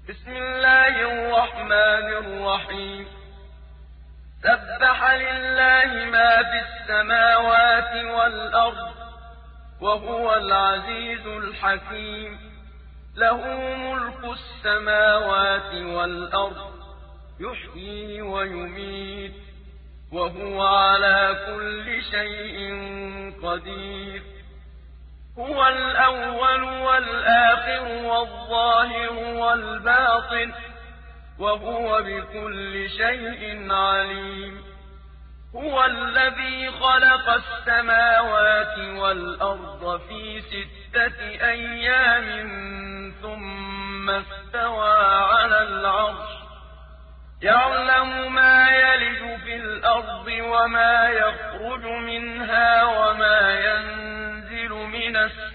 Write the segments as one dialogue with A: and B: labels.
A: بسم الله الرحمن الرحيم سبح لله ما في السماوات والأرض وهو العزيز الحكيم له ملك السماوات والأرض يحيي ويميت وهو على كل شيء قدير هو الأول والآخر والظاهر والباطن وهو بكل شيء عليم هو الذي خلق السماوات والأرض في 6 أيام ثم استوى على العرش يعلم ما يلج في الأرض وما يخرج منها وما ينزل من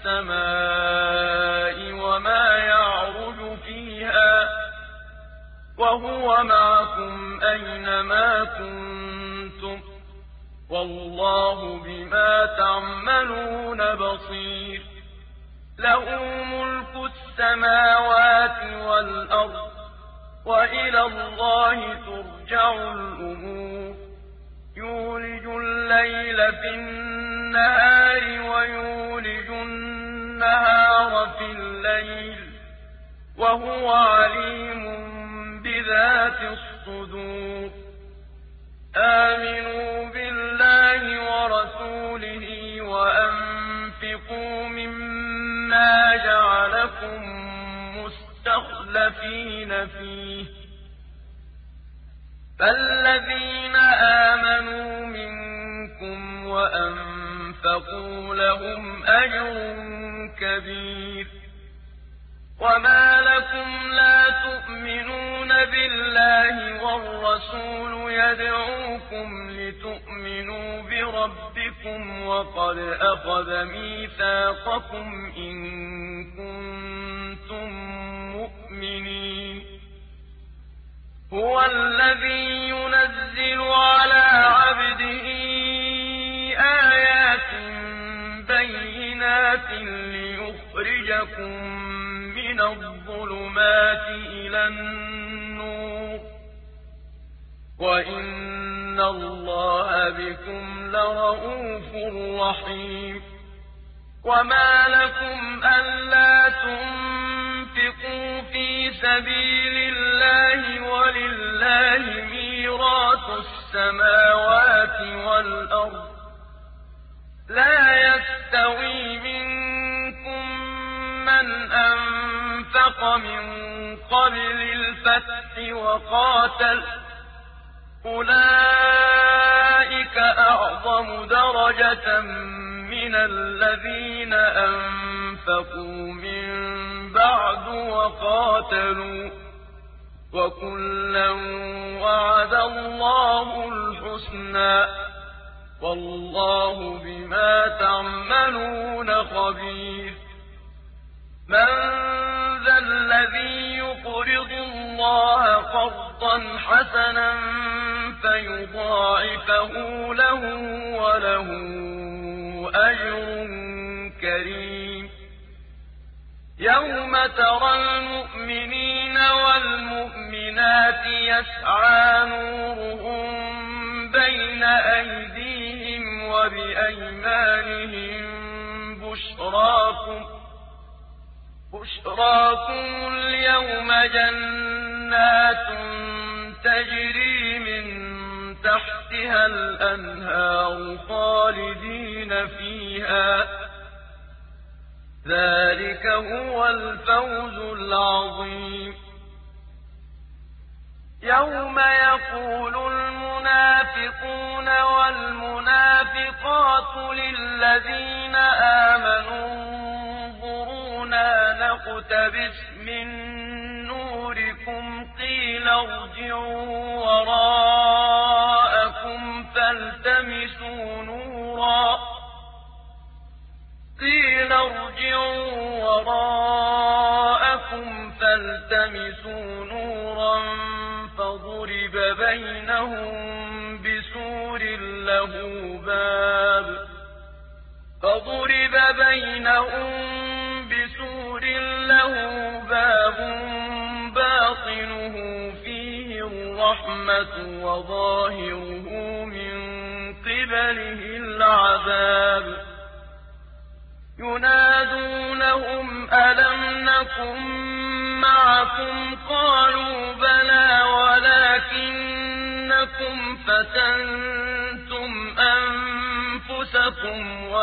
A: السماء وما يعرج فيها وهو معكم أينما كنتم والله بما تعملون بصير له ملك السماوات والأرض وإلى الله ترجع الأمور يولج الليل في النهار ويولج النهار في الليل وهو عليم بذات الصدور آمنوا بالله ورسوله وأنفقوا مما جعلكم مستخلفين فيه فالذين آمنوا منكم وأنفقوا لهم أجر كبير وما لكم لا تؤمنون بالله والرسول يدعوكم لتؤمنوا بربكم وقد أخذ ميثاقكم إن كنتم مؤمنين هو الذي ينزل على عبده آيات بينات ليخرجكم من الظلمات إلى النور وإن الله بكم لرءوف رحيم وما لكم ألا تنفقوا في سبيل الله ولله ميراث السماوات والأرض لا يستوي منكم من أنفق من قبل الفتح وقاتل أولئك أعظم درجة من الذين أنفقوا من بعد وقاتلوا وكلا وعد الله الحسنى والله بما تعملون خبير من ذا الذي يقرض الله قرضا حسنا فيضاعفه له وله أجر كريم يوم ترى المؤمنين والمؤمنات يسعى نورهم بين أيديهم وبأيمانهم بشراكم اليوم جنات تجري من تحتها الأنهار خالدين فيها ذلك هو الفوز العظيم يوم يقول المنافقون والمنافقات للذين آمنوا انظرونا نقتبس من نوركم قيل ارجعوا وراءكم فالتمسوا نورا فضرب بينهم بسور له باب الرحمة وظاهره من قبله العذاب ينادونهم ألم نكن معكم قالوا بلى ولكنكم فتنتم أنفسكم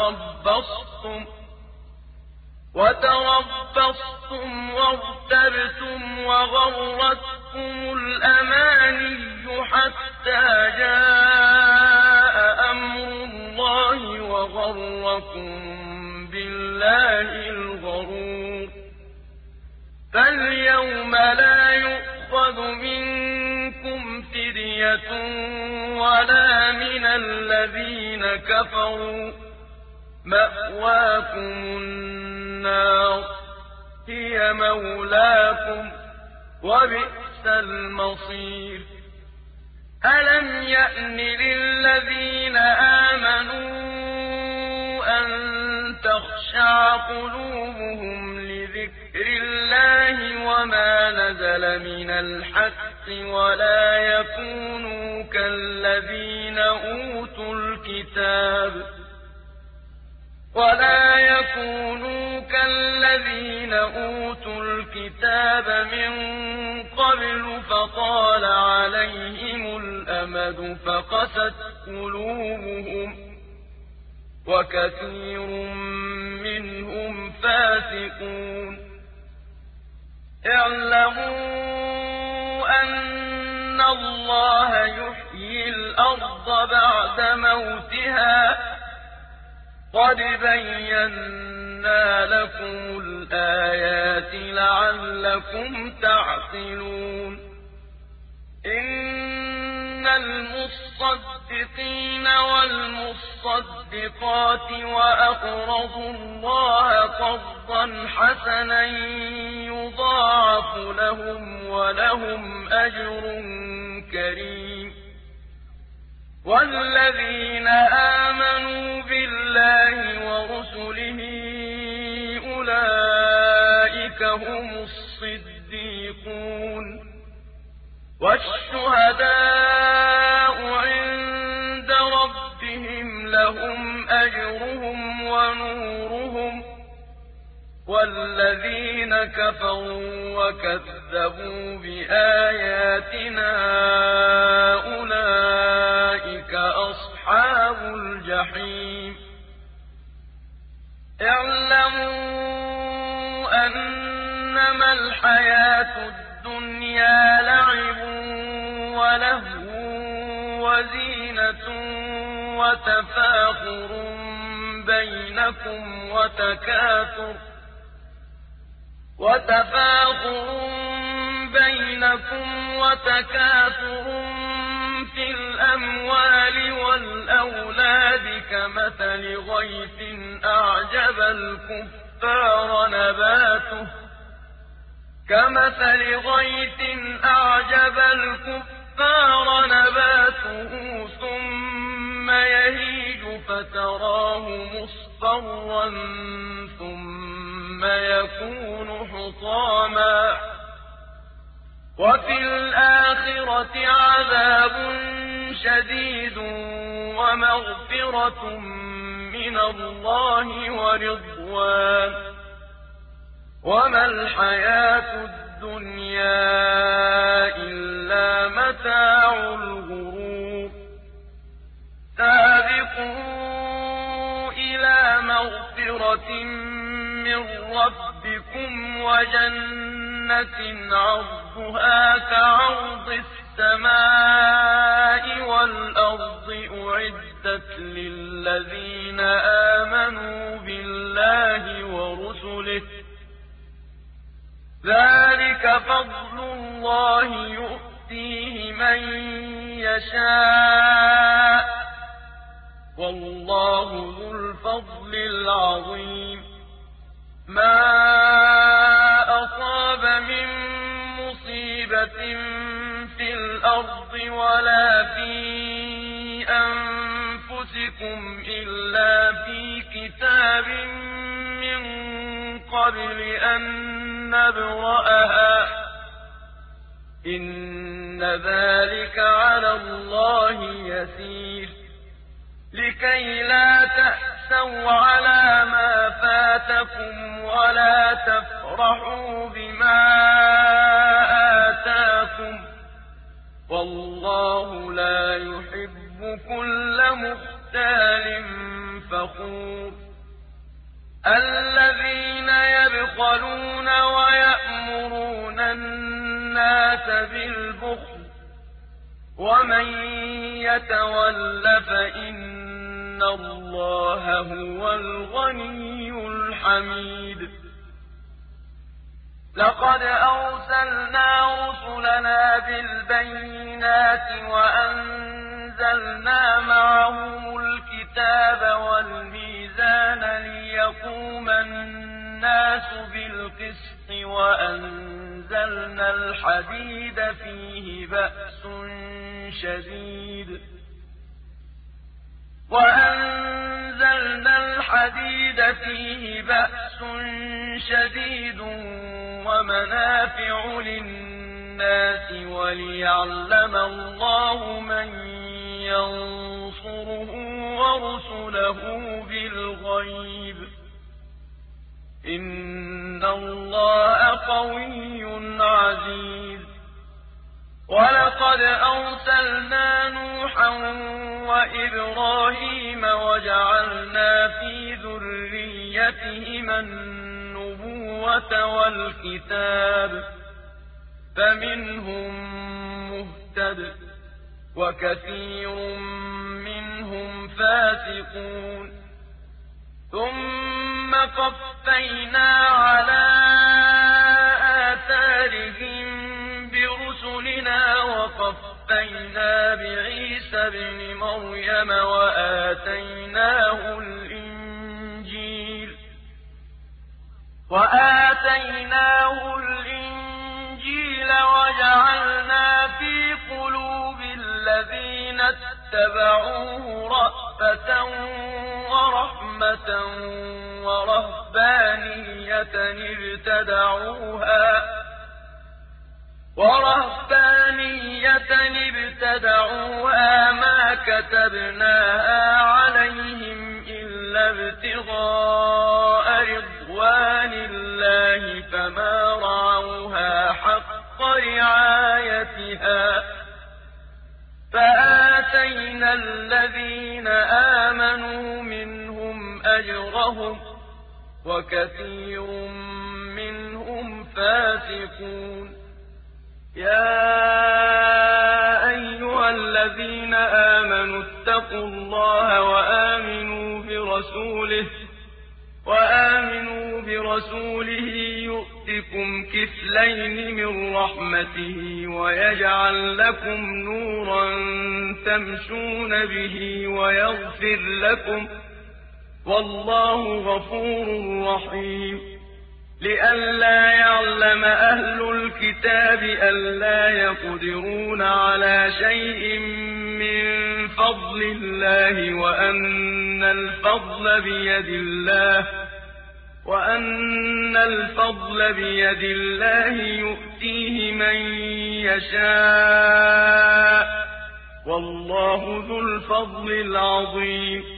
A: وتربصتم وارتبتم وغرتكم الأماني حتى جاء أمر الله وغركم بالله الغرور فاليوم لا يؤخذ منكم فدية ولا من الذين كفروا مأواكم النار هي مولاكم وبئس المصير ألم يأن للذين آمنوا أن تخشع قلوبهم لذكر الله وما نزل من الحق ولا يكونوا كالذين أوتوا الكتاب من قبل فطال عليهم الأمد فقست قلوبهم وكثير منهم فاسقون اعلموا أن الله يحيي الأرض بعد موتها قد بينا لكم الآيات لعلكم تعقلون إن المصدقين والمصدقات وأقرضوا الله قرضا حسنا يضاعف لهم ولهم أجر كريم والذين آمنوا بالله ورسله أولئك هم الصديقون والشهداء عند ربهم لهم أجرهم ونورهم والذين كفروا وكذبوا بآياتنا أولئك أصحاب الجحيم اعلموا أنما الحياة الدنيا لعب ولهو وزينة وتفاخر بينكم وتكاثر في الأموال والأولاد كمثل غيث أعجب الكفار نباته ثم يهيج فتراه مصفرا ثم يكون حطاما وفي الآخرة عذاب شديد ومغفرة من الله ورضوان وما الحياة الدنيا إلا متاع الغرور سابقوا إلى مغفرة من ربكم وجنة عرضها كعرض السماء والأرض أعدت للذين آمنوا بالله ورسله ذلك فضل الله يؤتيه من يشاء والله ذو الفضل العظيم ما أصاب من مصيبة في الأرض ولا في أنفسكم إلا في كتاب من قبل أن نبرأها إن إِنَّ ذَٰلِكَ عَلَى اللَّهِ يَسِيرٌ لِّكَيْ لَا تَأْسَوْا عَلَىٰ مَا فَاتَكُمْ وَلَا تَفْرَحُوا بِمَا آتَاكُمْ ۗ وَاللَّهُ لَا يُحِبُّ كُلَّ مُخْتَالٍ فَخُورٍ الَّذِينَ يَبْخَلُونَ وَيَأْمُرُونَ النَّاسَ بِالْبُخْلِ ۗ وَمَن يَتَوَلَّ فَإِنَّ اللَّهَ هُوَ الْغَنِيُّ الْحَمِيدُ لَقَدْ أَرْسَلْنَا رُسُلَنَا بِالْبَيِّنَاتِ وَأَنزَلْنَا مَعَهُمُ الْكِتَابَ وَالْمِيزَانَ لِيَقُومَ النَّاسُ بِالْقِسْطِ وَأَنزَلْنَا الْحَدِيدَ فِيهِ بَأْسٌ شَدِيدٌ وَمَنَافِعُ لِلنَّاسِ وَلِيَعْلَمَ اللَّهُ مَن يَنصُرُهُ وَرُسُلَهُ بِالْغَيْبِ ۚ إِنَّ اللَّهَ قَوِيٌّ عَزِيزٌ وَلَقَدْ أَرْسَلْنَا نُوحًا وَإِبْرَاهِيمَ وَجَعَلْنَا فِي ذُرِّيَّتِهِمَا النُّبُوَّةَ وَالْكِتَابَ ۖ فَمِنْهُم مُّهْتَدٍ ۖ وَكَثِيرٌ مِّنْهُمْ فَاسِقُونَ ثُمَّ قَفَّيْنَا عَلَىٰ آثَارِهِم بِرُسُلِنَا وَقَفَّيْنَا بِعِيسَى ابْنِ مَرْيَمَ وَآتَيْنَاهُ الْإِنجِيلَ وَجَعَلْنَا فِي قُلُوبِ الَّذِينَ اتَّبَعُوهُ رَأْفَةً وَرَحْمَةً وَرَهْبَانِيَّةً ابْتَدَعُوهَا مَا كَتَبْنَاهَا عَلَيْهِمْ إِلَّا ابْتِغَاءَ رِضْوَانِ اللَّهِ فَمَا رَعَوْهَا حَقَّ رِعَايَتِهَا ۖ فَآتَيْنَا الَّذِينَ آمَنُوا مِنْهُمْ أَجْرَهُمْ ۖ وَكَثِيرٌ مِّنْهُمْ فَاسِقُونَ يَا أَيُّهَا الَّذِينَ آمَنُوا اتَّقُوا اللَّهَ وَآمِنُوا بِرَسُولِهِ يُؤْتِكُمْ كِفْلَيْنِ مِن رَّحْمَتِهِ وَيَجْعَل لَّكُمْ نُورًا تَمْشُونَ بِهِ وَيَغْفِرْ لَكُمْ ۚ وَاللَّهُ غَفُورٌ رَّحِيمٌ لِّئَلَّا يَعْلَمَ أَهْلُ الْكِتَابِ أَلَّا يَقْدِرُونَ عَلَىٰ شَيْءٍ مِّن فَضْلِ اللَّهِ وَأَنَّ الْفَضْلَ بِيَدِ اللَّهِ يُؤْتِيهِ مَن يَشَاءُ ۚ وَاللَّهُ ذُو الْفَضْلِ الْعَظِيمِ